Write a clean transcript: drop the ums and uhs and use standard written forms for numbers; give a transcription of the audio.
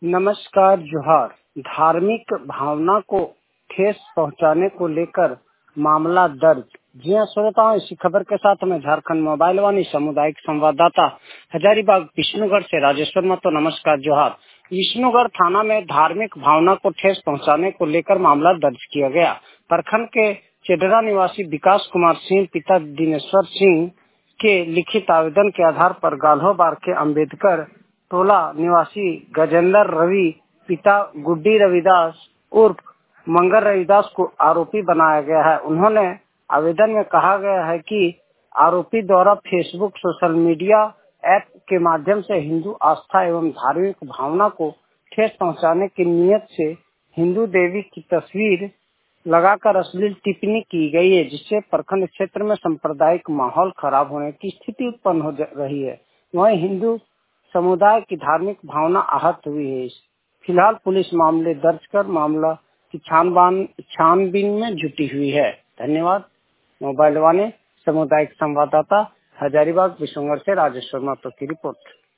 नमस्कार जोहार। धार्मिक भावना को ठेस पहुंचाने को लेकर मामला दर्ज। जी हाँ श्रोताओं, इसी खबर के साथ मैं झारखंड मोबाइल वाणी सामुदायिक संवाददाता हजारीबाग विष्णुगढ़ से राजेश्वर महतो। नमस्कार जोहार। विष्णुगढ़ थाना में धार्मिक भावना को ठेस पहुंचाने को लेकर मामला दर्ज किया गया। प्रखंड के चेडरा निवासी विकास कुमार सिंह पिता दिनेश्वर सिंह के लिखित आवेदन के आधार पर गाल्हो बार के अम्बेडकर टोला निवासी गजेंद्र रवि पिता गुड्डी रविदास उर्फ मंगर रविदास को आरोपी बनाया गया है। उन्होंने आवेदन में कहा गया है कि आरोपी द्वारा फेसबुक सोशल मीडिया ऐप के माध्यम से हिंदू आस्था एवं धार्मिक भावना को ठेस पहुंचाने की नीयत से हिंदू देवी की तस्वीर लगाकर अश्लील टिप्पणी की गई है, जिससे प्रखंड क्षेत्र में सांप्रदायिक माहौल खराब होने की स्थिति उत्पन्न हो रही है। वहीं हिंदू समुदाय की धार्मिक भावना आहत हुई है। फिलहाल पुलिस मामले दर्ज कर मामला की छानबीन में जुटी हुई है। धन्यवाद। मोबाइल वाले सामुदायिक संवाददाता हजारीबाग विष्णुगढ़ से राजेश्वर महतो की रिपोर्ट।